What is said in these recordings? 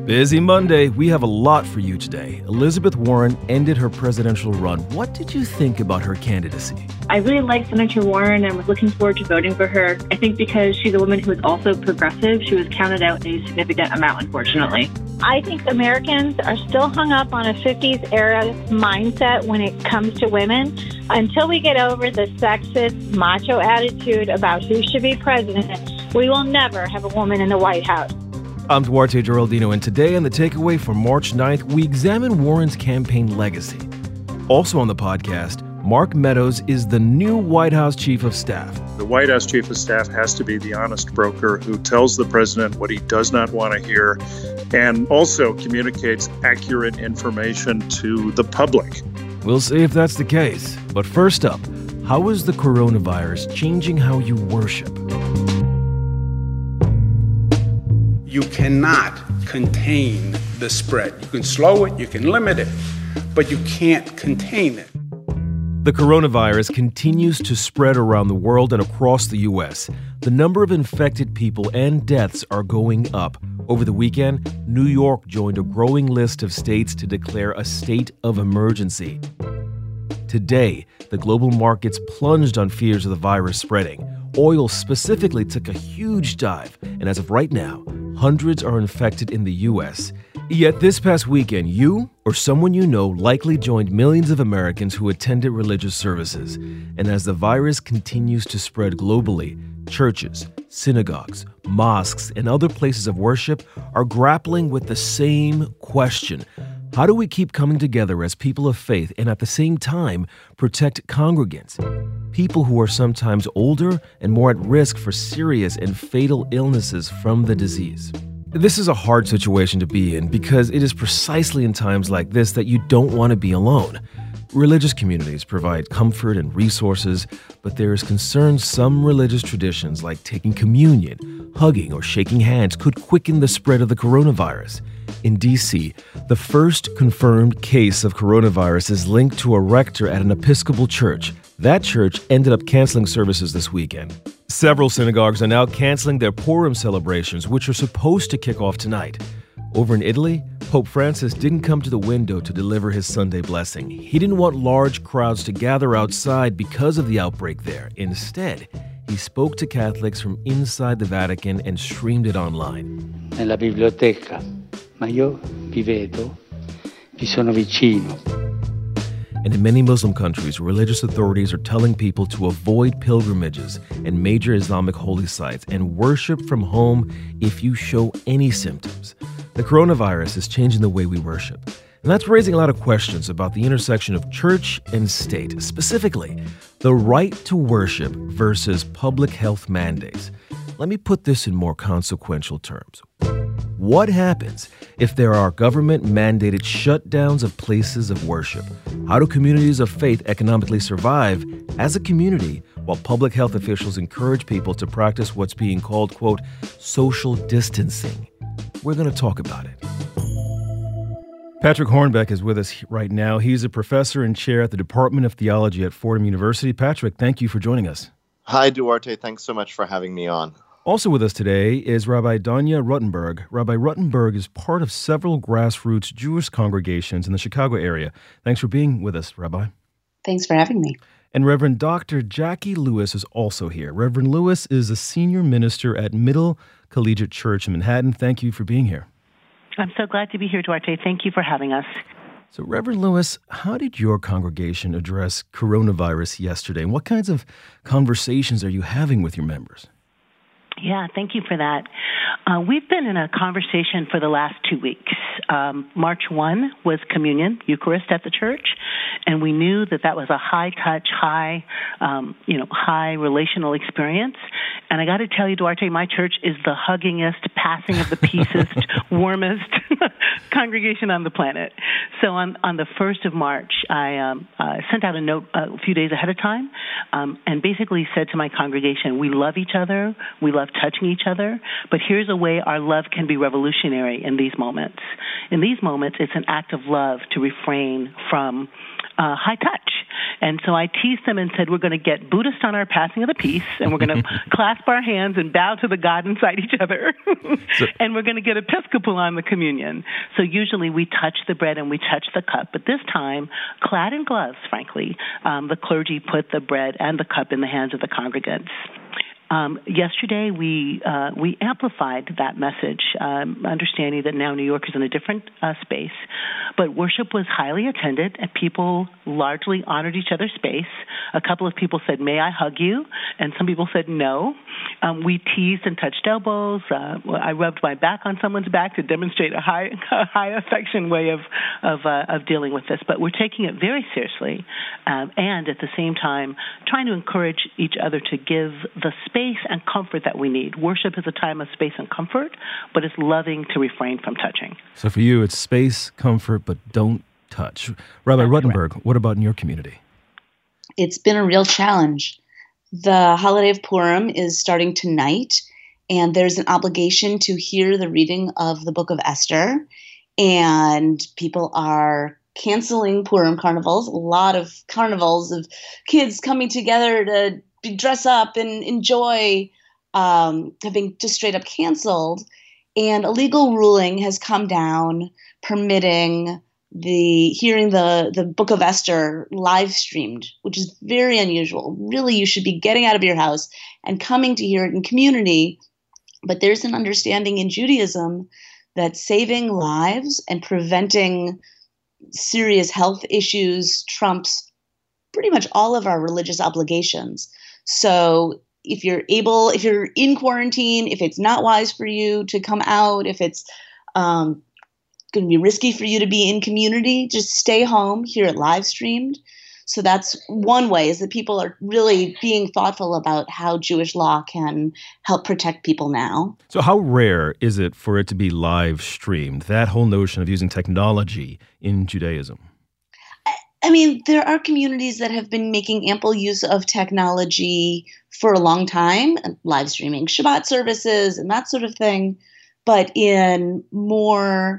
Busy Monday. We have a lot for you today. Elizabeth Warren ended her presidential run. What did you think about her candidacy? I really like Senator Warren and was looking forward to voting for her. I think because she's a woman who is also progressive, she was counted out a significant amount, unfortunately. I think Americans are still hung up on a 50s era mindset when it comes to women. Until we get over the sexist, macho attitude about who should be president, we will never have a woman in the White House. I'm Duarte Geraldino, and today on The Takeaway for March 9th, we examine Warren's campaign legacy. Also on the podcast, Mark Meadows is the new White House Chief of Staff. The White House Chief of Staff has to be the honest broker who tells the president what he does not want to hear and also communicates accurate information to the public. We'll see if that's the case. But first up, how is the coronavirus changing how you worship? You cannot contain the spread. You can slow it, you can limit it, but you can't contain it. The coronavirus continues to spread around the world and across the U.S. The number of infected people and deaths are going up. Over the weekend, New York joined a growing list of states to declare a state of emergency. Today, the global markets plunged on fears of the virus spreading. Oil specifically took a huge dive, and as of right now, hundreds are infected in the U.S. Yet this past weekend, you or someone you know likely joined millions of Americans who attended religious services. And as the virus continues to spread globally, churches, synagogues, mosques, and other places of worship are grappling with the same question. How do we keep coming together as people of faith and at the same time protect congregants, people who are sometimes older and more at risk for serious and fatal illnesses from the disease? This is a hard situation to be in because it is precisely in times like this that you don't want to be alone. Religious communities provide comfort and resources, but there is concern some religious traditions like taking communion, hugging, or shaking hands could quicken the spread of the coronavirus. In D.C., the first confirmed case of coronavirus is linked to a rector at an Episcopal church. That church ended up canceling services this weekend. Several synagogues are now canceling their Purim celebrations, which are supposed to kick off tonight. Over in Italy, Pope Francis didn't come to the window to deliver his Sunday blessing. He didn't want large crowds to gather outside because of the outbreak there. Instead, he spoke to Catholics from inside the Vatican and streamed it online. Nella biblioteca, ma io vi vedo, vi sono vicino. And in many Muslim countries, religious authorities are telling people to avoid pilgrimages and major Islamic holy sites and worship from home if you show any symptoms. The coronavirus is changing the way we worship. And that's raising a lot of questions about the intersection of church and state, specifically the right to worship versus public health mandates. Let me put this in more consequential terms. What happens if there are government-mandated shutdowns of places of worship? How do communities of faith economically survive as a community while public health officials encourage people to practice what's being called, quote, social distancing? We're going to talk about it. Patrick Hornbeck is with us right now. He's a professor and chair at the Department of Theology at Fordham University. Patrick, thank you for joining us. Hi, Duarte. Thanks so much for having me on. Also with us today is Rabbi Danya Ruttenberg. Rabbi Ruttenberg is part of several grassroots Jewish congregations in the Chicago area. Thanks for being with us, Rabbi. Thanks for having me. And Reverend Dr. Jackie Lewis is also here. Reverend Lewis is a senior minister at Middle Collegiate Church in Manhattan. Thank you for being here. I'm so glad to be here, Duarte. Thank you for having us. So, Reverend Lewis, how did your congregation address coronavirus yesterday? And what kinds of conversations are you having with your members? Yeah, thank you for that. We've been in a conversation for the last 2 weeks. March 1 was communion, Eucharist at the church, and we knew that that was a high-touch, high relational experience. And I got to tell you, Duarte, my church is the huggingest, passing of the peacest, warmest congregation on the planet. So on the 1st of March, I sent out a note a few days ahead of time and basically said to my congregation, we love each other, we love touching each other, but here's a way our love can be revolutionary in these moments. In these moments, it's an act of love to refrain from high touch. And so I teased them and said, we're going to get Buddhist on our passing of the peace, and we're going to clasp our hands and bow to the God inside each other, and we're going to get Episcopal on the communion. So usually we touch the bread and we touch the cup, but this time, clad in gloves, frankly, the clergy put the bread and the cup in the hands of the congregants. Yesterday, we amplified that message, understanding that now New York is in a different space. But worship was highly attended, and people largely honored each other's space. A couple of people said, "May I hug you?" And some people said, "No." We teased and touched elbows. I rubbed my back on someone's back to demonstrate a high affection way of dealing with this. But we're taking it very seriously, and at the same time trying to encourage each other to give the space and comfort that we need. Worship is a time of space and comfort, but it's loving to refrain from touching. So for you, it's space, comfort, but don't touch. Rabbi Ruttenberg, what about in your community? It's been a real challenge. The holiday of Purim is starting tonight, and there's an obligation to hear the reading of the book of Esther, and people are canceling Purim carnivals. A lot of carnivals of kids coming together to dress up and enjoy have been just straight up canceled. And a legal ruling has come down permitting hearing the Book of Esther live streamed, which is very unusual. Really, you should be getting out of your house and coming to hear it in community. But there's an understanding in Judaism that saving lives and preventing serious health issues trumps pretty much all of our religious obligations. So if you're in quarantine, if it's not wise for you to come out, if it's going to be risky for you to be in community, just stay home, hear it live streamed. So that's one way, is that people are really being thoughtful about how Jewish law can help protect people now. So how rare is it for it to be live streamed, that whole notion of using technology in Judaism? I mean, there are communities that have been making ample use of technology for a long time, live streaming Shabbat services and that sort of thing. But in more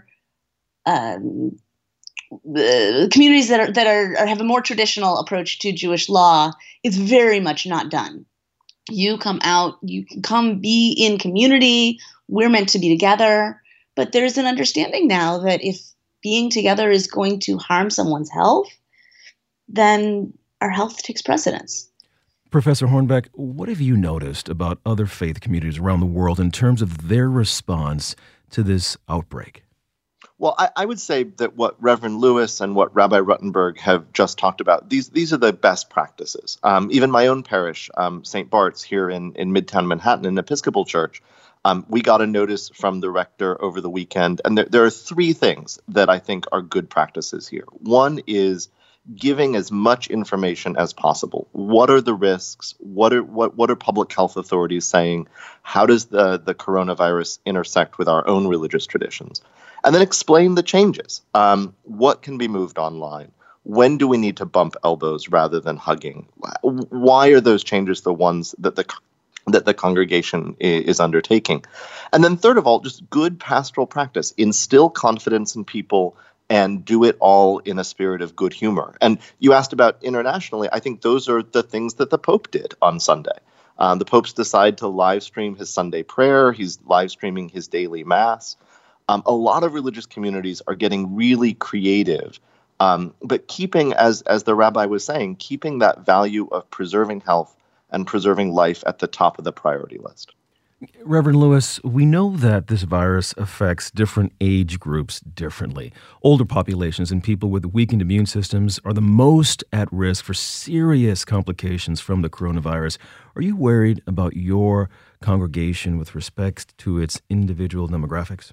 communities that have a more traditional approach to Jewish law, it's very much not done. You come out, you can come be in community. We're meant to be together. But there's an understanding now that if being together is going to harm someone's health, then our health takes precedence. Professor Hornbeck, what have you noticed about other faith communities around the world in terms of their response to this outbreak? Well, I would say that what Reverend Lewis and what Rabbi Ruttenberg have just talked about, these are the best practices. Even my own parish, St. Bart's here in Midtown Manhattan, an Episcopal church, we got a notice from the rector over the weekend. And there are three things that I think are good practices here. One is giving as much information as possible. What are the risks? What are public health authorities saying? How does the coronavirus intersect with our own religious traditions? And then explain the changes. What can be moved online? When do we need to bump elbows rather than hugging? Why are those changes the ones that the congregation is undertaking? And then third of all, just good pastoral practice. Instill confidence in people and do it all in a spirit of good humor. And you asked about internationally. I think those are the things that the Pope did on Sunday. The Pope's decided to live stream his Sunday prayer. He's live streaming his daily mass. A lot of religious communities are getting really creative, but keeping, as the rabbi was saying, keeping that value of preserving health and preserving life at the top of the priority list. Reverend Lewis, we know that this virus affects different age groups differently. Older populations and people with weakened immune systems are the most at risk for serious complications from the coronavirus. Are you worried about your congregation with respect to its individual demographics?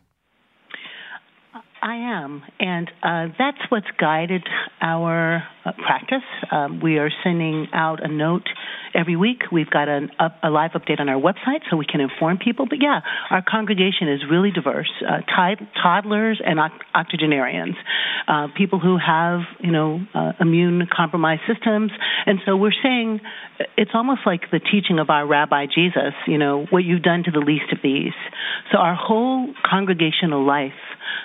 I am, and that's what's guided our practice. We are sending out a note every week. We've got a live update on our website so we can inform people. But yeah, our congregation is really diverse, toddlers and octogenarians, people who have, immune-compromised systems. And so we're saying it's almost like the teaching of our Rabbi Jesus, what you've done to the least of these. So our whole congregational life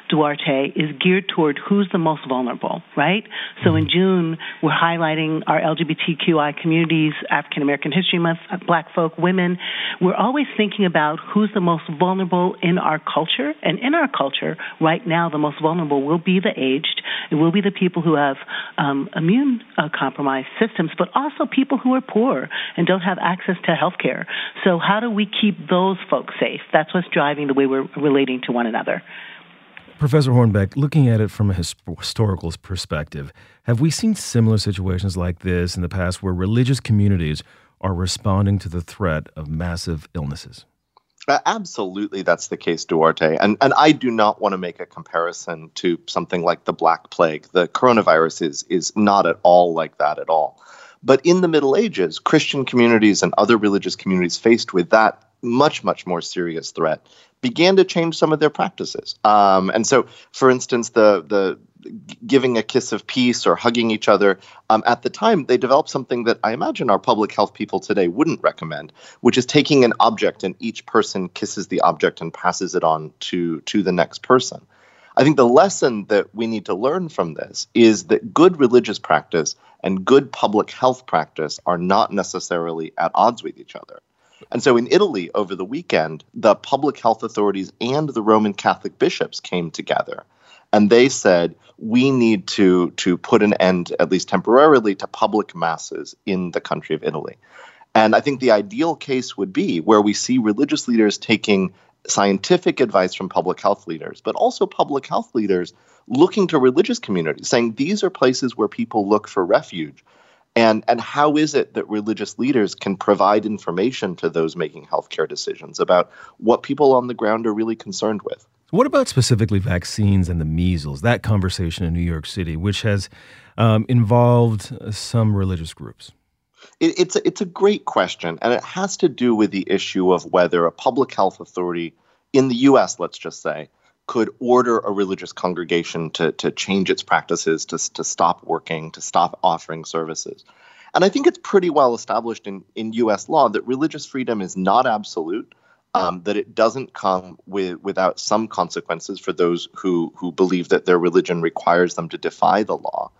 Duarte, is geared toward who's the most vulnerable, right? So in June, we're highlighting our LGBTQI communities, African American History Month, Black folk, women. We're always thinking about who's the most vulnerable in our culture. And in our culture, right now, the most vulnerable will be the aged. It will be the people who have immune compromised systems, but also people who are poor and don't have access to health care. So how do we keep those folks safe? That's what's driving the way we're relating to one another. Professor Hornbeck, looking at it from a historical perspective, have we seen similar situations like this in the past where religious communities are responding to the threat of massive illnesses? Absolutely, that's the case, Duarte. And I do not want to make a comparison to something like the Black Plague. The coronavirus is not at all like that at all. But in the Middle Ages, Christian communities and other religious communities faced with that much, much more serious threat began to change some of their practices. And so, for instance, the giving a kiss of peace or hugging each other, at the time, they developed something that I imagine our public health people today wouldn't recommend, which is taking an object and each person kisses the object and passes it on to the next person. I think the lesson that we need to learn from this is that good religious practice and good public health practice are not necessarily at odds with each other. And so in Italy over the weekend, the public health authorities and the Roman Catholic bishops came together. And they said, we need to put an end, at least temporarily, to public masses in the country of Italy. And I think the ideal case would be where we see religious leaders taking scientific advice from public health leaders, but also public health leaders looking to religious communities, saying these are places where people look for refuge. And how is it that religious leaders can provide information to those making healthcare decisions about what people on the ground are really concerned with? What about specifically vaccines and the measles, that conversation in New York City, which has involved some religious groups? It's a great question, and it has to do with the issue of whether a public health authority in the U.S., let's just say, could order a religious congregation to change its practices, to stop working, to stop offering services. And I think it's pretty well established in U.S. law that religious freedom is not absolute, that it doesn't come without some consequences for those who believe that their religion requires them to defy the law.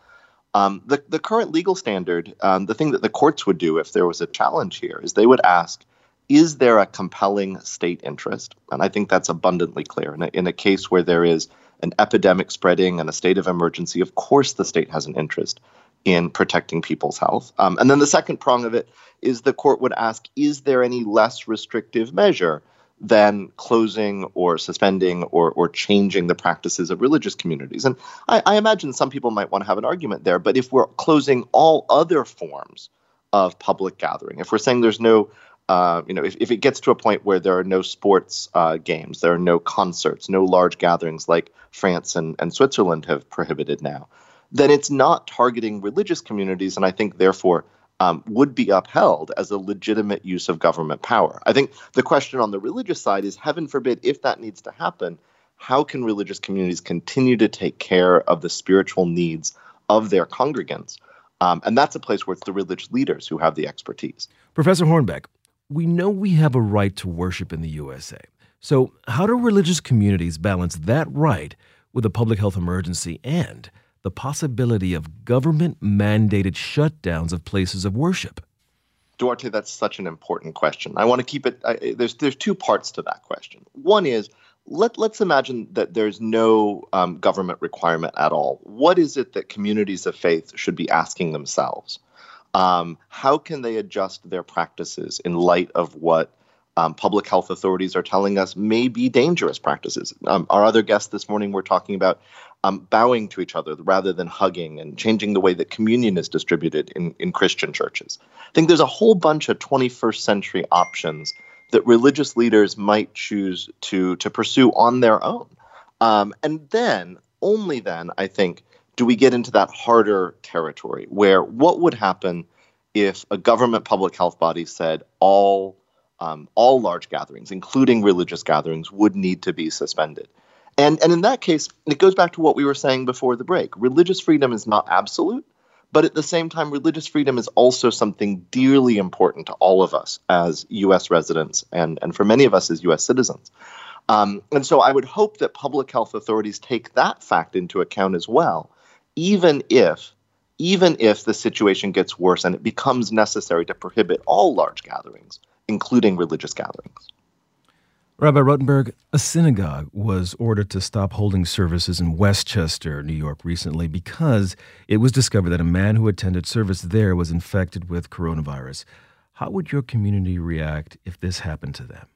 The current legal standard, the thing that the courts would do if there was a challenge here, is they would ask, is there a compelling state interest? And I think that's abundantly clear. In a case where there is an epidemic spreading and a state of emergency, of course the state has an interest in protecting people's health. And then the second prong of it is the court would ask, is there any less restrictive measure than closing or suspending or changing the practices of religious communities? And I imagine some people might want to have an argument there, but if we're closing all other forms of public gathering, if we're saying there's no if it gets to a point where there are no sports games, there are no concerts, no large gatherings like France and Switzerland have prohibited now, then it's not targeting religious communities, and I think therefore would be upheld as a legitimate use of government power. I think the question on the religious side is, heaven forbid, if that needs to happen, how can religious communities continue to take care of the spiritual needs of their congregants? And that's a place where it's the religious leaders who have the expertise. Professor Hornbeck, we know we have a right to worship in the USA. So how do religious communities balance that right with a public health emergency and the possibility of government-mandated shutdowns of places of worship? Duarte, that's such an important question. I want to keep it there's two parts to that question. One is, let's imagine that there's no government requirement at all. What is it that communities of faith should be asking themselves? How can they adjust their practices in light of what public health authorities are telling us may be dangerous practices? Our other guests this morning were talking about bowing to each other rather than hugging and changing the way that communion is distributed in Christian churches. I think there's a whole bunch of 21st century options that religious leaders might choose to pursue on their own. And then, only then, I think, do we get into that harder territory where what would happen if a government public health body said all large gatherings, including religious gatherings, would need to be suspended? And in that case, it goes back to what we were saying before the break. Religious freedom is not absolute, but at the same time, religious freedom is also something dearly important to all of us as U.S. residents and for many of us as U.S. citizens. And so I would hope that public health authorities take that fact into account as well, even if the situation gets worse and it becomes necessary to prohibit all large gatherings, including religious gatherings. Rabbi Ruttenberg, a synagogue was ordered to stop holding services in Westchester, New York, recently because it was discovered that a man who attended service there was infected with coronavirus. How would your community react if this happened to them?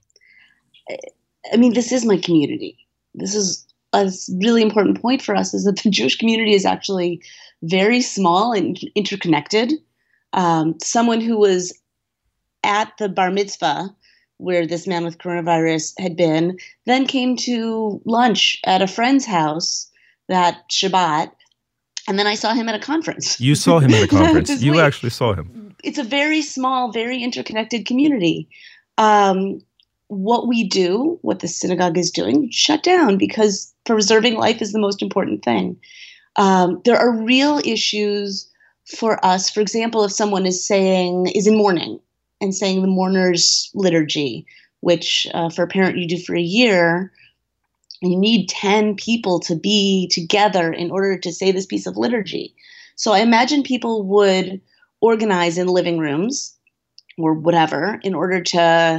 I mean, this is my community. This is a really important point for us, is that the Jewish community is actually very small and interconnected. Someone who was at the bar mitzvah where this man with coronavirus had been, then came to lunch at a friend's house that Shabbat, and then I saw him at a conference. You saw him at a conference. You actually saw him. It's a very small, very interconnected community. What we do, what the synagogue is doing, shut down, because preserving life is the most important thing. There are real issues for us. For example, if someone is in mourning and saying the mourner's liturgy, which for a parent you do for a year, you need 10 people to be together in order to say this piece of liturgy. So I imagine people would organize in living rooms or whatever in order to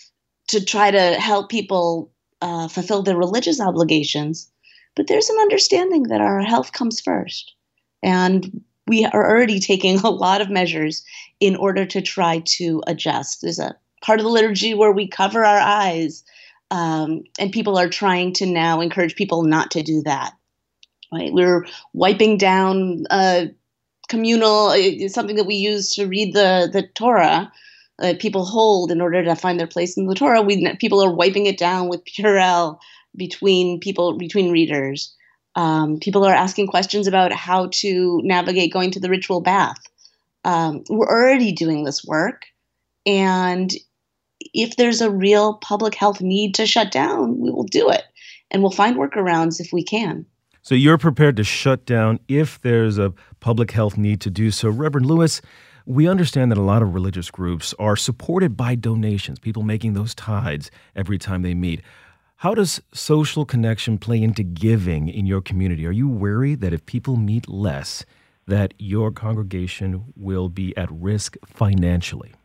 try to help people fulfill their religious obligations. But there's an understanding that our health comes first. And we are already taking a lot of measures in order to try to adjust. There's a part of the liturgy where we cover our eyes, and people are trying to now encourage people not to do that. Right? We're wiping down communal, something that we use to read the Torah. People hold in order to find their place in the Torah. People are wiping it down with Purell between readers. People are asking questions about how to navigate going to the ritual bath. We're already doing this work. And if there's a real public health need to shut down, we will do it. And we'll find workarounds if we can. So you're prepared to shut down if there's a public health need to do so. Reverend Lewis, we understand that a lot of religious groups are supported by donations, people making those tithes every time they meet. How does social connection play into giving in your community? Are you worried that if people meet less, that your congregation will be at risk financially?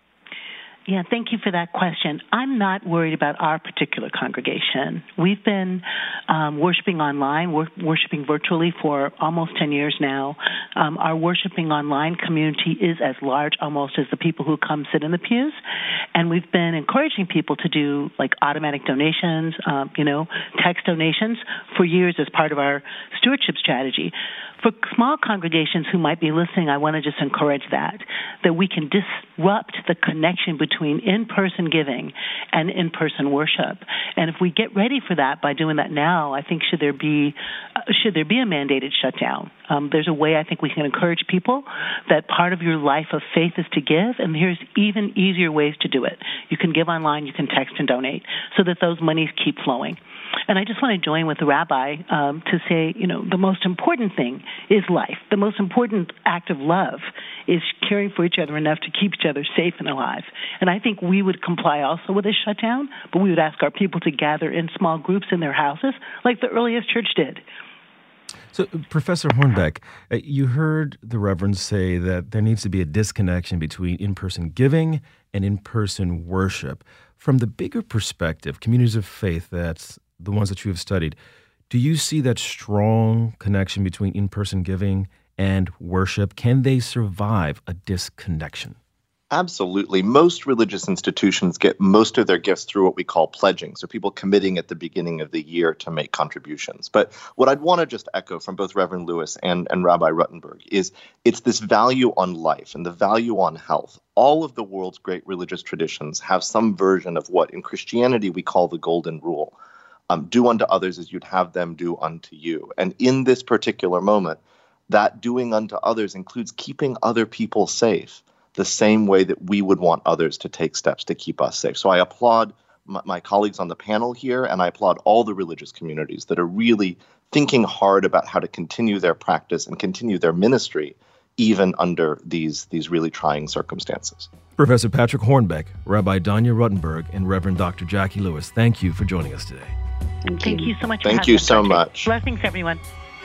Yeah, thank you for that question. I'm not worried about our particular congregation. We've been worshiping online, worshiping virtually for almost 10 years now. Our worshiping online community is as large almost as the people who come sit in the pews. And we've been encouraging people to do like automatic donations, text donations for years as part of our stewardship strategy. For small congregations who might be listening, I want to just encourage that we can disrupt the connection between in-person giving and in-person worship. And if we get ready for that by doing that now, I think should there be a mandated shutdown, there's a way I think we can encourage people that part of your life of faith is to give, and here's even easier ways to do it. You can give online, you can text and donate, so that those monies keep flowing. And I just want to join with the rabbi to say, the most important thing is life. The most important act of love is caring for each other enough to keep each other safe and alive. And I think we would comply also with a shutdown, but we would ask our people to gather in small groups in their houses like the earliest church did. So, Professor Hornbeck, you heard the Reverend say that there needs to be a disconnection between in-person giving and in-person worship. From the bigger perspective, communities of faith, that's the ones that you have studied, do you see that strong connection between in-person giving and worship? Can they survive a disconnection? Absolutely. Most religious institutions get most of their gifts through what we call pledging, so people committing at the beginning of the year to make contributions. But what I'd want to just echo from both Reverend Lewis and Rabbi Ruttenberg is it's this value on life and the value on health. All of the world's great religious traditions have some version of what in Christianity we call the golden rule. Do unto others as you'd have them do unto you. And in this particular moment, that doing unto others includes keeping other people safe, the same way that we would want others to take steps to keep us safe. So I applaud my colleagues on the panel here, and I applaud all the religious communities that are really thinking hard about how to continue their practice and continue their ministry even under these really trying circumstances. Professor Patrick Hornbeck, Rabbi Danya Ruttenberg, and Reverend Dr. Jackie Lewis, thank you for joining us today. Thank you so much. Thank you so much. Blessings, everyone.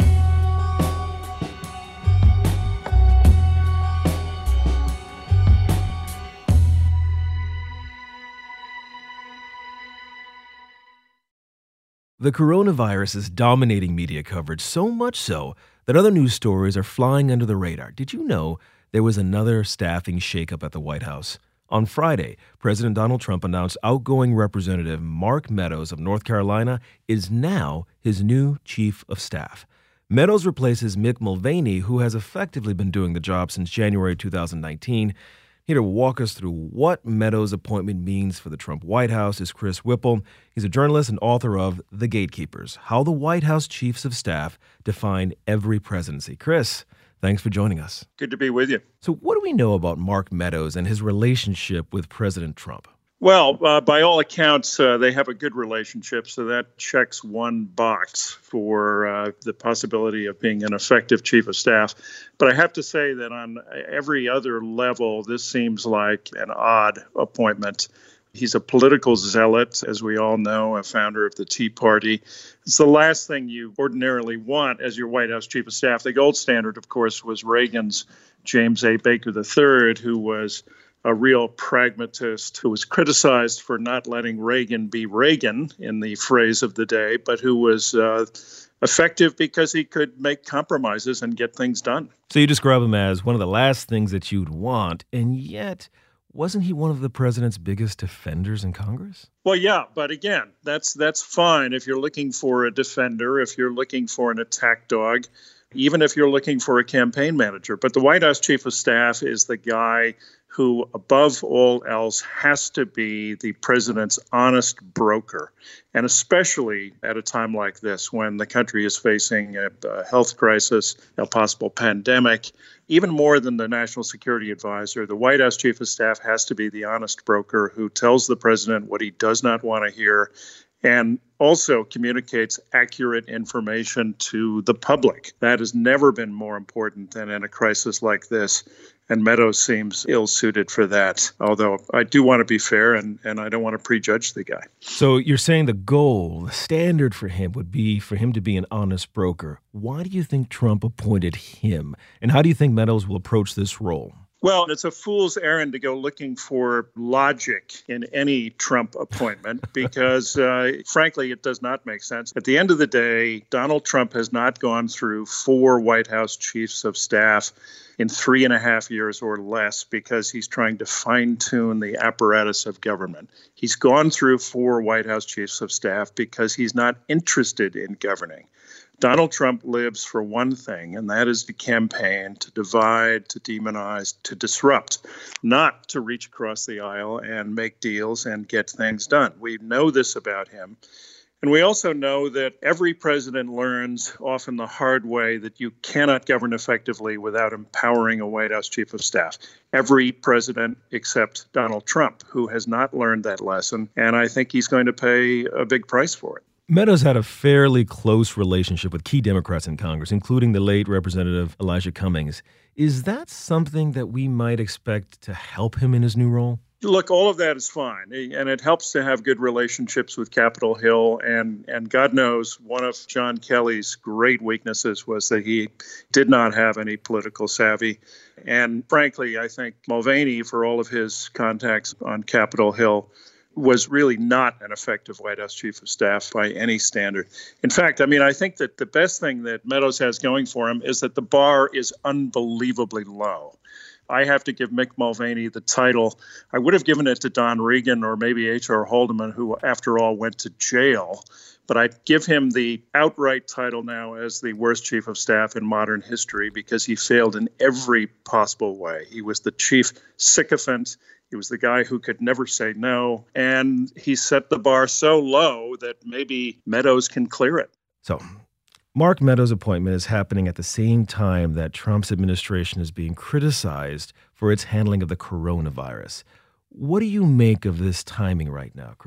The coronavirus is dominating media coverage, so much so that other news stories are flying under the radar. Did you know there was another staffing shakeup at the White House? On Friday, President Donald Trump announced outgoing Representative Mark Meadows of North Carolina is now his new chief of staff. Meadows replaces Mick Mulvaney, who has effectively been doing the job since January 2019. Here to walk us through what Meadows' appointment means for the Trump White House is Chris Whipple. He's a journalist and author of The Gatekeepers, How the White House Chiefs of Staff Define Every Presidency. Chris, thanks for joining us. Good to be with you. So what do we know about Mark Meadows and his relationship with President Trump? Well, by all accounts, they have a good relationship, so that checks one box for the possibility of being an effective chief of staff. But I have to say that on every other level, this seems like an odd appointment. He's a political zealot, as we all know, a founder of the Tea Party. It's the last thing you ordinarily want as your White House chief of staff. The gold standard, of course, was Reagan's James A. Baker III, who was a real pragmatist who was criticized for not letting Reagan be Reagan, in the phrase of the day, but who was effective because he could make compromises and get things done. So you describe him as one of the last things that you'd want, and yet wasn't he one of the president's biggest defenders in Congress? Well, yeah, but again, that's fine if you're looking for a defender, if you're looking for an attack dog, even if you're looking for a campaign manager. But the White House chief of staff is the guy who, above all else, has to be the president's honest broker. And especially at a time like this, when the country is facing a health crisis, a possible pandemic, even more than the national security advisor, the White House chief of staff has to be the honest broker who tells the president what he does not want to hear and also communicates accurate information to the public. That has never been more important than in a crisis like this. And Meadows seems ill-suited for that, although I do want to be fair and I don't want to prejudge the guy. So you're saying the goal, the standard for him would be for him to be an honest broker. Why do you think Trump appointed him? And how do you think Meadows will approach this role? Well, it's a fool's errand to go looking for logic in any Trump appointment because, frankly, it does not make sense. At the end of the day, Donald Trump has not gone through 4 White House chiefs of staff in 3.5 years or less because he's trying to fine-tune the apparatus of government. He's gone through 4 White House chiefs of staff because he's not interested in governing. Donald Trump lives for one thing, and that is to campaign, to divide, to demonize, to disrupt, not to reach across the aisle and make deals and get things done. We know this about him. And we also know that every president learns, often the hard way, that you cannot govern effectively without empowering a White House chief of staff. Every president except Donald Trump, who has not learned that lesson, and I think he's going to pay a big price for it. Meadows had a fairly close relationship with key Democrats in Congress, including the late Representative Elijah Cummings. Is that something that we might expect to help him in his new role? Look, all of that is fine, and it helps to have good relationships with Capitol Hill, and God knows one of John Kelly's great weaknesses was that he did not have any political savvy. And frankly, I think Mulvaney, for all of his contacts on Capitol Hill, was really not an effective White House chief of staff by any standard. In fact, I think that the best thing that Meadows has going for him is that the bar is unbelievably low. I have to give Mick Mulvaney the title. I would have given it to Don Regan or maybe H.R. Haldeman, who, after all, went to jail. But I'd give him the outright title now as the worst chief of staff in modern history because he failed in every possible way. He was the chief sycophant. He was the guy who could never say no. And he set the bar so low that maybe Meadows can clear it. So Mark Meadows' appointment is happening at the same time that Trump's administration is being criticized for its handling of the coronavirus. What do you make of this timing right now, Chris?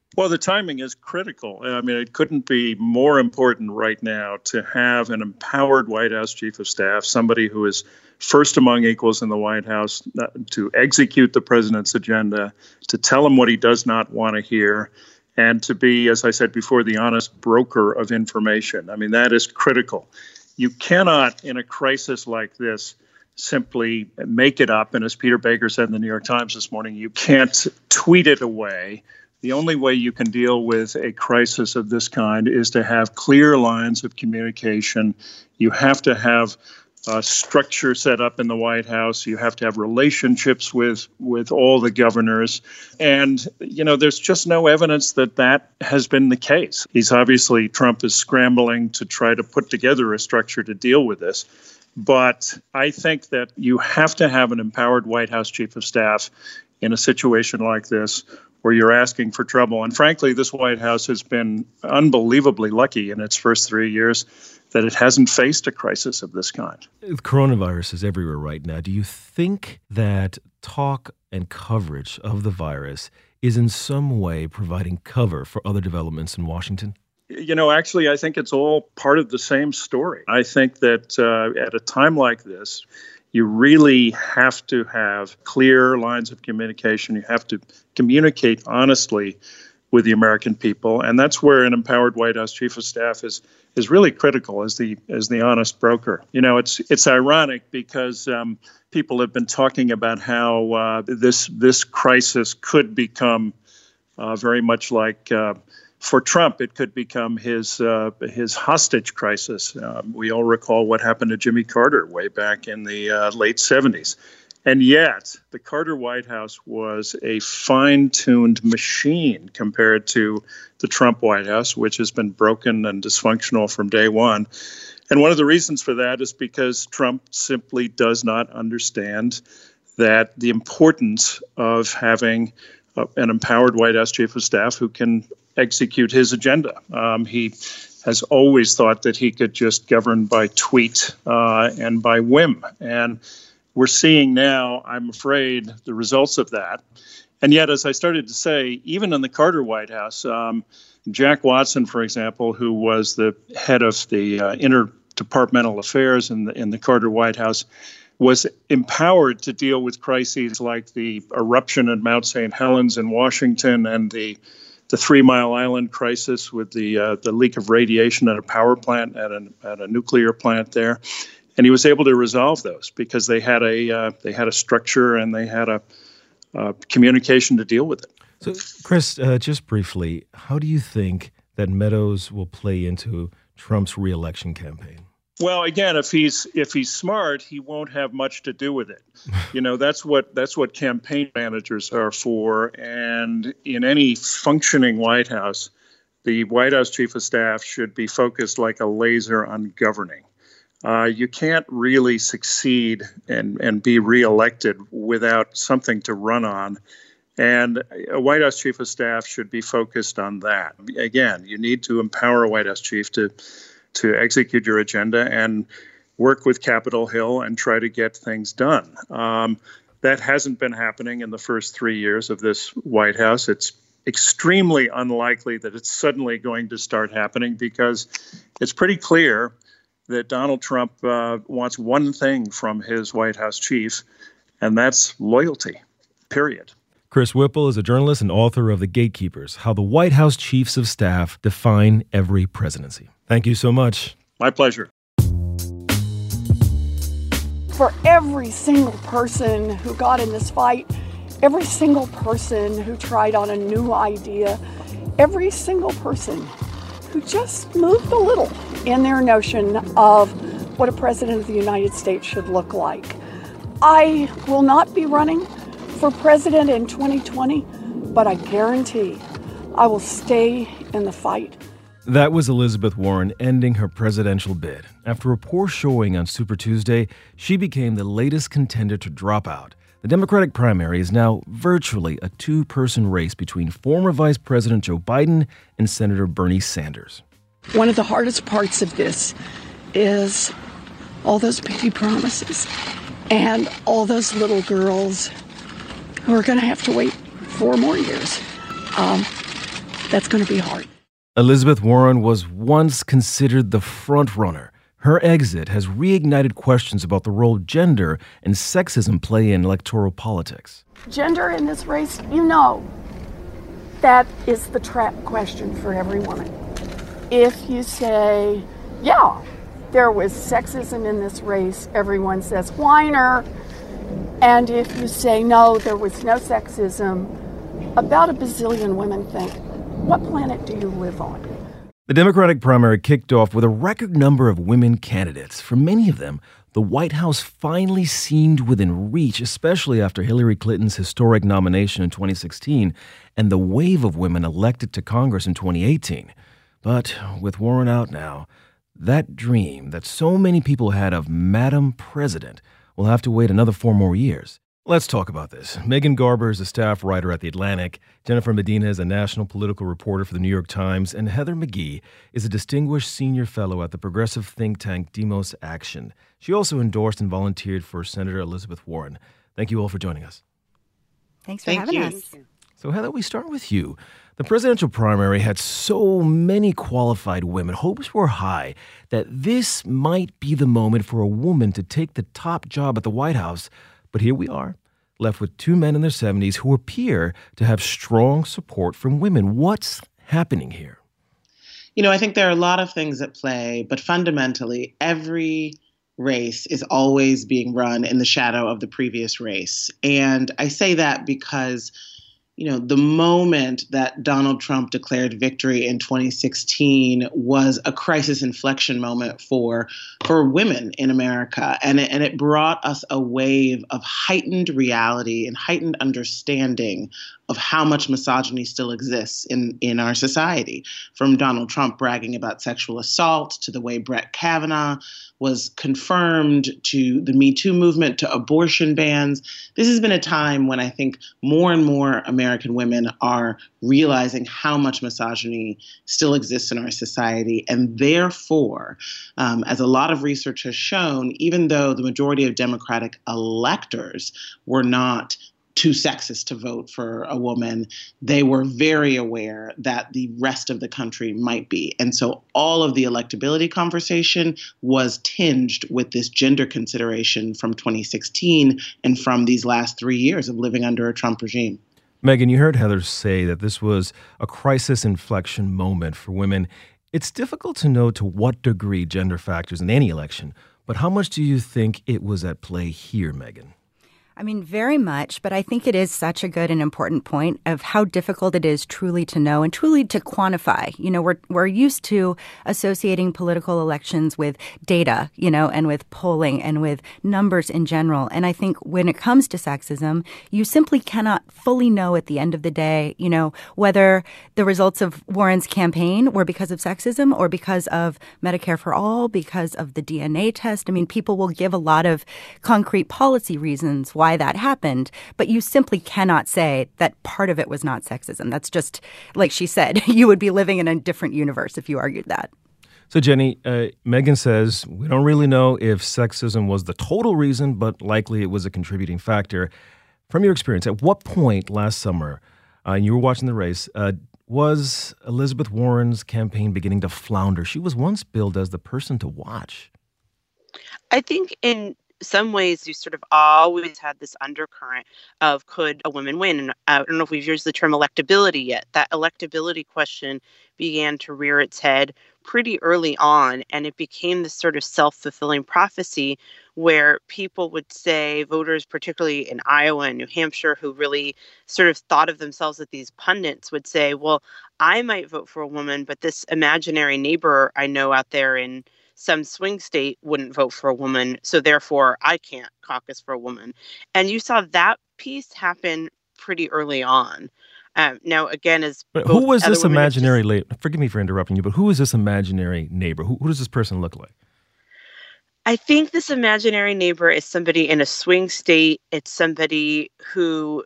Well, the timing is critical. I mean, it couldn't be more important right now to have an empowered White House chief of staff, somebody who is first among equals in the White House, to execute the president's agenda, to tell him what he does not want to hear, and to be, as I said before, the honest broker of information. I mean, that is critical. You cannot, in a crisis like this, simply make it up. And as Peter Baker said in the New York Times this morning, you can't tweet it away. The only way you can deal with a crisis of this kind is to have clear lines of communication. You have to have a structure set up in the White House. You have to have relationships with all the governors. And, there's just no evidence that has been the case. Trump is scrambling to try to put together a structure to deal with this. But I think that you have to have an empowered White House chief of staff in a situation like this where you're asking for trouble. And frankly, this White House has been unbelievably lucky in its first 3 years that it hasn't faced a crisis of this kind. Coronavirus is everywhere right now. Do you think that talk and coverage of the virus is in some way providing cover for other developments in Washington? Actually, I think it's all part of the same story. I think that at a time like this, you really have to have clear lines of communication. You have to communicate honestly with the American people, and that's where an empowered White House chief of staff is really critical as the honest broker. It's ironic because people have been talking about how this crisis could become very much like. For Trump, it could become his hostage crisis. We all recall what happened to Jimmy Carter way back in the late 70s. And yet, the Carter White House was a fine-tuned machine compared to the Trump White House, which has been broken and dysfunctional from day one. And one of the reasons for that is because Trump simply does not understand that the importance of having an empowered White House chief of staff who can execute his agenda. He has always thought that he could just govern by tweet and by whim. And we're seeing now, I'm afraid, the results of that. And yet, as I started to say, even in the Carter White House, Jack Watson, for example, who was the head of the interdepartmental affairs in the Carter White House, was empowered to deal with crises like the eruption at Mount St. Helens in Washington and the 3 Mile Island crisis with the leak of radiation at a power plant at a nuclear plant there, and he was able to resolve those because they had a structure and they had a communication to deal with it. So, Chris, just briefly, how do you think that Meadows will play into Trump's reelection campaign? Well, again, if he's smart, he won't have much to do with it. That's what campaign managers are for. And in any functioning White House, the White House chief of staff should be focused like a laser on governing. You can't really succeed and be reelected without something to run on. And a White House chief of staff should be focused on that. Again, you need to empower a White House chief to execute your agenda and work with Capitol Hill and try to get things done. That hasn't been happening in the first 3 years of this White House. It's extremely unlikely that it's suddenly going to start happening because it's pretty clear that Donald Trump wants one thing from his White House chief, and that's loyalty, period. Chris Whipple is a journalist and author of The Gatekeepers, How the White House Chiefs of Staff Define Every Presidency. Thank you so much. My pleasure. For every single person who got in this fight, every single person who tried on a new idea, every single person who just moved a little in their notion of what a president of the United States should look like. I will not be running for president in 2020, but I guarantee I will stay in the fight. That was Elizabeth Warren ending her presidential bid. After a poor showing on Super Tuesday, she became the latest contender to drop out. The Democratic primary is now virtually a two-person race between former Vice President Joe Biden and Senator Bernie Sanders. One of the hardest parts of this is all those baby promises and all those little girls who are going to have to wait 4 more years. That's going to be hard. Elizabeth Warren was once considered the front runner. Her exit has reignited questions about the role gender and sexism play in electoral politics. Gender in this race, that is the trap question for every woman. If you say, yeah, there was sexism in this race, everyone says whiner. And if you say, no, there was no sexism, about a bazillion women think, what planet do you live on? The Democratic primary kicked off with a record number of women candidates. For many of them, the White House finally seemed within reach, especially after Hillary Clinton's historic nomination in 2016 and the wave of women elected to Congress in 2018. But with Warren out now, that dream that so many people had of Madam President will have to wait another 4 more years. Let's talk about this. Megan Garber is a staff writer at The Atlantic. Jennifer Medina is a national political reporter for The New York Times. And Heather McGhee is a distinguished senior fellow at the progressive think tank Demos Action. She also endorsed and volunteered for Senator Elizabeth Warren. Thank you all for joining us. Thanks for having us. So Heather, we start with you. The presidential primary had so many qualified women. Hopes were high that this might be the moment for a woman to take the top job at the White House. But here we are, left with 2 men in their 70s who appear to have strong support from women. What's happening here? I think there are a lot of things at play, but fundamentally, every race is always being run in the shadow of the previous race. And I say that because the moment that Donald Trump declared victory in 2016 was a crisis inflection moment for women in America. And it brought us a wave of heightened reality and heightened understanding of how much misogyny still exists in our society. From Donald Trump bragging about sexual assault to the way Brett Kavanaugh was confirmed to the Me Too movement to abortion bans. This has been a time when I think more and more American women are realizing how much misogyny still exists in our society. And therefore, as a lot of research has shown, even though the majority of Democratic electors were not too sexist to vote for a woman, they were very aware that the rest of the country might be. And so all of the electability conversation was tinged with this gender consideration from 2016 and from these last 3 years of living under a Trump regime. Megan, you heard Heather say that this was a crisis inflection moment for women. It's difficult to know to what degree gender factors in any election, but how much do you think it was at play here, Megan? I mean, very much, but I think it is such a good and important point of how difficult it is truly to know and truly to quantify. We're used to associating political elections with data, and with polling and with numbers in general. And I think when it comes to sexism, you simply cannot fully know at the end of the day, whether the results of Warren's campaign were because of sexism or because of Medicare for All, because of the DNA test. I mean, people will give a lot of concrete policy reasons why that happened, but you simply cannot say that part of it was not sexism. That's just, like she said, you would be living in a different universe if you argued that. So, Jenny, Megan says we don't really know if sexism was the total reason, but likely it was a contributing factor. From your experience, at what point last summer, and you were watching the race, was Elizabeth Warren's campaign beginning to flounder? She was once billed as the person to watch. I think in some ways you sort of always had this undercurrent of could a woman win? And I don't know if we've used the term electability yet. That electability question began to rear its head pretty early on, and it became this sort of self-fulfilling prophecy where people would say, voters, particularly in Iowa and New Hampshire, who really sort of thought of themselves as these pundits, would say, well, I might vote for a woman, but this imaginary neighbor I know out there in some swing state wouldn't vote for a woman, so therefore I can't caucus for a woman. And you saw that piece happen pretty early on. Now, again, as who was this imaginary? Forgive me for interrupting you, but who is this imaginary neighbor? Who does this person look like? I think this imaginary neighbor is somebody in a swing state. It's somebody who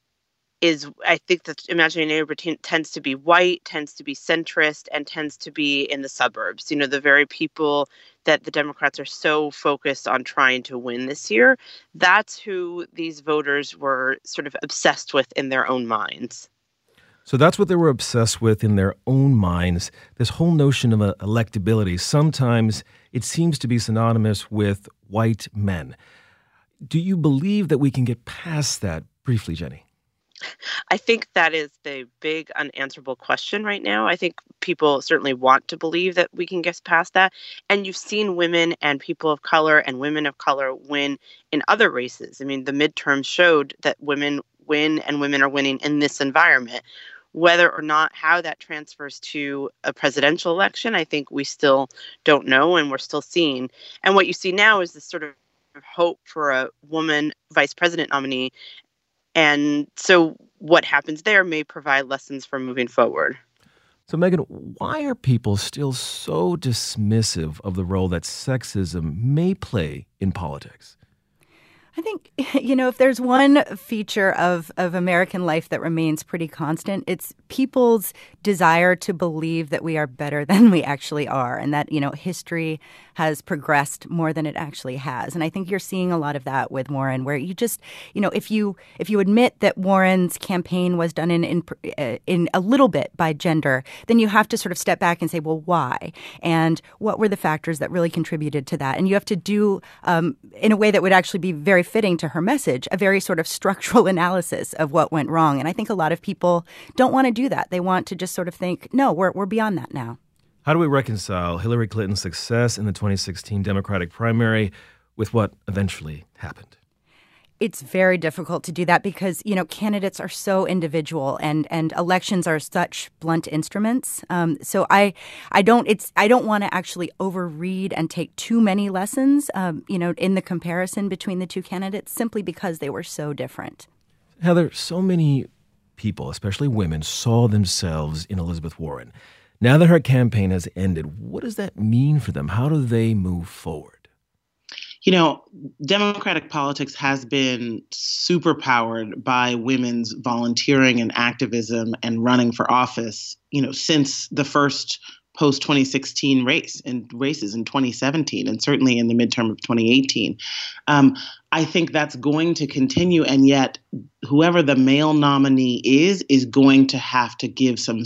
I think the imaginary neighbor tends to be white, tends to be centrist, and tends to be in the suburbs. The very people that the Democrats are so focused on trying to win this year. That's who these voters were sort of obsessed with in their own minds. So that's what they were obsessed with in their own minds. This whole notion of electability, sometimes it seems to be synonymous with white men. Do you believe that we can get past that? Briefly, Jenny. I think that is the big unanswerable question right now. I think people certainly want to believe that we can get past that. And you've seen women and people of color and women of color win in other races. I mean, the midterms showed that women win and women are winning in this environment. Whether or not how that transfers to a presidential election, I think we still don't know, and we're still seeing. And what you see now is this sort of hope for a woman vice president nominee. And so what happens there may provide lessons for moving forward. So, Megan, why are people still so dismissive of the role that sexism may play in politics? I think, if there's one feature of American life that remains pretty constant, it's people's desire to believe that we are better than we actually are, and that, history has progressed more than it actually has. And I think you're seeing a lot of that with Warren, where you just, if you admit that Warren's campaign was done in a little bit by gender, then you have to sort of step back and say, well, why? And what were the factors that really contributed to that? And you have to do, in a way that would actually be very fitting to her message, a very sort of structural analysis of what went wrong. And I think a lot of people don't want to do that. They want to just sort of think, no, we're beyond that now. How do we reconcile Hillary Clinton's success in the 2016 Democratic primary with what eventually happened? It's very difficult to do that because, candidates are so individual and elections are such blunt instruments. So I don't want to actually overread and take too many lessons, in the comparison between the two candidates simply because they were so different. Heather, so many people, especially women, saw themselves in Elizabeth Warren. Now that her campaign has ended, what does that mean for them? How do they move forward? Democratic politics has been superpowered by women's volunteering and activism and running for office, since the first post-2016 races in 2017 and certainly in the midterm of 2018. I think that's going to continue, and yet whoever the male nominee is going to have to give some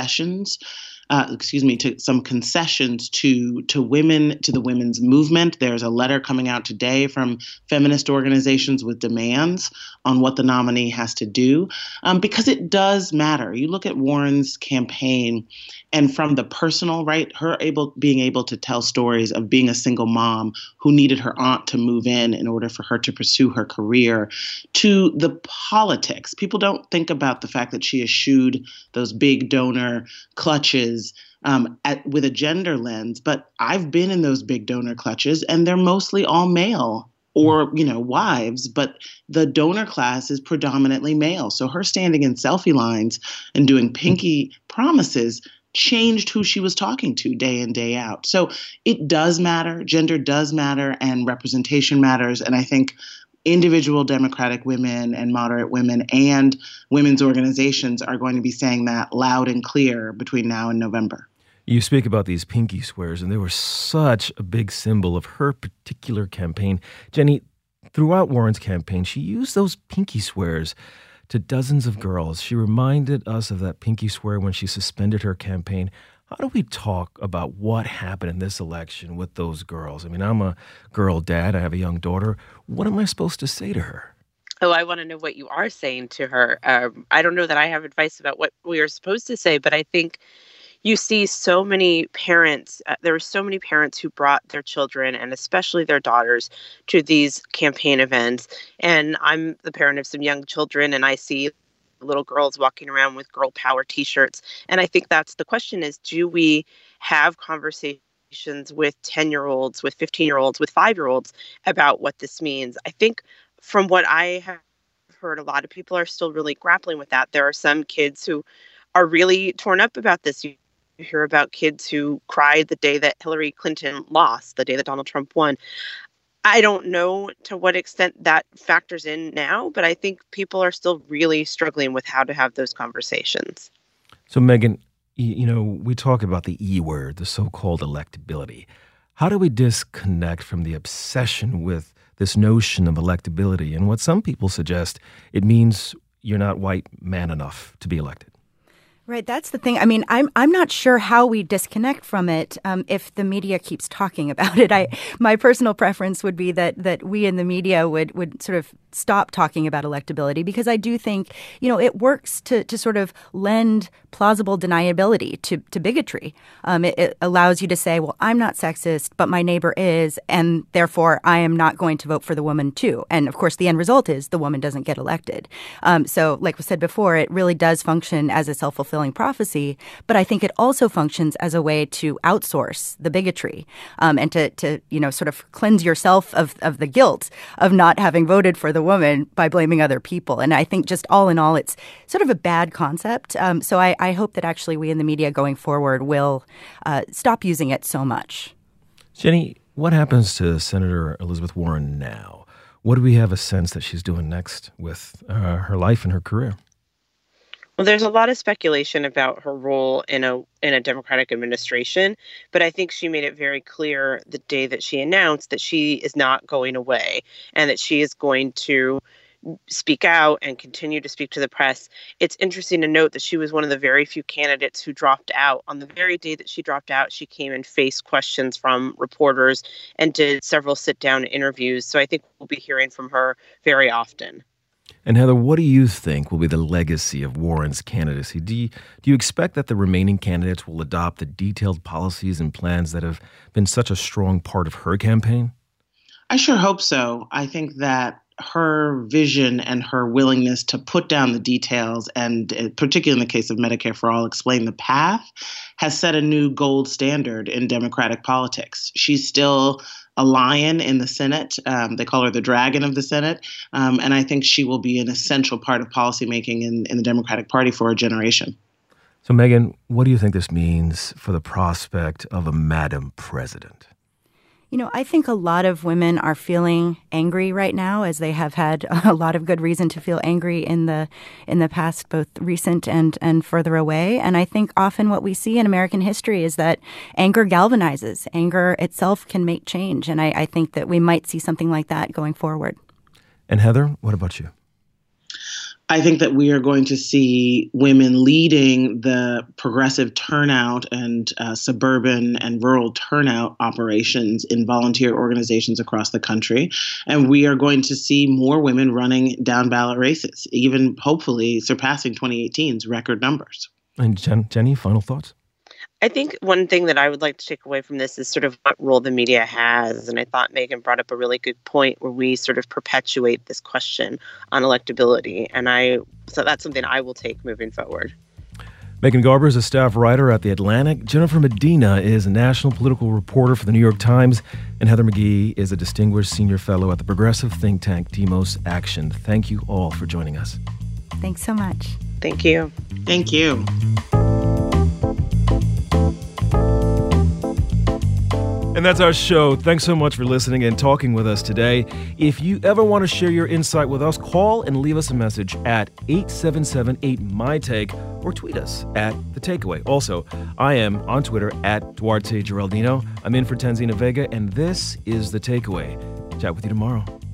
to some concessions to women, to the women's movement. There's a letter coming out today from feminist organizations with demands on what the nominee has to do, because it does matter. You look at Warren's campaign, and from the personal, right, being able to tell stories of being a single mom who needed her aunt to move in order for her to pursue her career, to the politics. People don't think about the fact that she eschewed those big donor clutches with a gender lens, but I've been in those big donor clutches, and they're mostly all male or, wives, but the donor class is predominantly male. So her standing in selfie lines and doing pinky promises changed who she was talking to day in, day out. So it does matter. Gender does matter, and representation matters. And I think individual Democratic women and moderate women and women's organizations are going to be saying that loud and clear between now and November. You speak about these pinky swears, and they were such a big symbol of her particular campaign. Jenny, throughout Warren's campaign, she used those pinky swears to dozens of girls. She reminded us of that pinky swear when she suspended her campaign. How do we talk about what happened in this election with those girls? I mean, I'm a girl dad. I have a young daughter. What am I supposed to say to her? Oh, I want to know what you are saying to her. I don't know that I have advice about what we are supposed to say, but I think you see so many parents, there were so many parents who brought their children and especially their daughters to these campaign events. And I'm the parent of some young children, and I see little girls walking around with girl power t-shirts. And I think that's the question is, do we have conversations with 10-year-olds, with 15-year-olds, with 5-year-olds about what this means? I think from what I have heard, a lot of people are still really grappling with that. There are some kids who are really torn up about this. You hear about kids who cried the day that Hillary Clinton lost, the day that Donald Trump won. I don't know to what extent that factors in now, but I think people are still really struggling with how to have those conversations. So, Megan, we talk about the E word, the so-called electability. How do we disconnect from the obsession with this notion of electability and what some people suggest it means you're not white man enough to be elected? Right, that's the thing. I mean, I'm not sure how we disconnect from it if the media keeps talking about it. My personal preference would be that we in the media would sort of stop talking about electability, because I do think, it works to sort of lend plausible deniability to bigotry. It allows you to say, well, I'm not sexist, but my neighbor is, and therefore I am not going to vote for the woman too. And of course, the end result is the woman doesn't get elected. So like we said before, it really does function as a self-fulfilling prophecy, but I think it also functions as a way to outsource the bigotry and to sort of cleanse yourself of the guilt of not having voted for the woman by blaming other people. And I think just all in all, it's sort of a bad concept. So I hope that actually we in the media going forward will stop using it so much. Jenny, what happens to Senator Elizabeth Warren now? What do we have a sense that she's doing next with her life and her career? Well, there's a lot of speculation about her role in a Democratic administration, but I think she made it very clear the day that she announced that she is not going away and that she is going to speak out and continue to speak to the press. It's interesting to note that she was one of the very few candidates who dropped out. On the very day that she dropped out, she came and faced questions from reporters and did several sit-down interviews. So I think we'll be hearing from her very often. And Heather, what do you think will be the legacy of Warren's candidacy? Do you expect that the remaining candidates will adopt the detailed policies and plans that have been such a strong part of her campaign? I sure hope so. I think that her vision and her willingness to put down the details, and particularly in the case of Medicare for All, explain the path, has set a new gold standard in Democratic politics. She's still a lion in the Senate. They call her the dragon of the Senate. And I think she will be an essential part of policymaking in the Democratic Party for a generation. So, Megan, what do you think this means for the prospect of a Madam President? I think a lot of women are feeling angry right now, as they have had a lot of good reason to feel angry in the past, both recent and further away. And I think often what we see in American history is that anger galvanizes. Anger itself can make change. And I think that we might see something like that going forward. And Heather, what about you? I think that we are going to see women leading the progressive turnout and suburban and rural turnout operations in volunteer organizations across the country. And we are going to see more women running down ballot races, even hopefully surpassing 2018's record numbers. And Jenny, final thoughts? I think one thing that I would like to take away from this is sort of what role the media has. And I thought Megan brought up a really good point where we sort of perpetuate this question on electability. And so that's something I will take moving forward. Megan Garber is a staff writer at The Atlantic. Jennifer Medina is a national political reporter for The New York Times. And Heather McGhee is a distinguished senior fellow at the progressive think tank Demos Action. Thank you all for joining us. Thanks so much. Thank you. Thank you. And that's our show. Thanks so much for listening and talking with us today. If you ever want to share your insight with us, call and leave us a message at 877-8MyTake or tweet us at The Takeaway. Also, I am on Twitter at Duarte Geraldino. I'm in for Tanzina Vega, and this is The Takeaway. Chat with you tomorrow.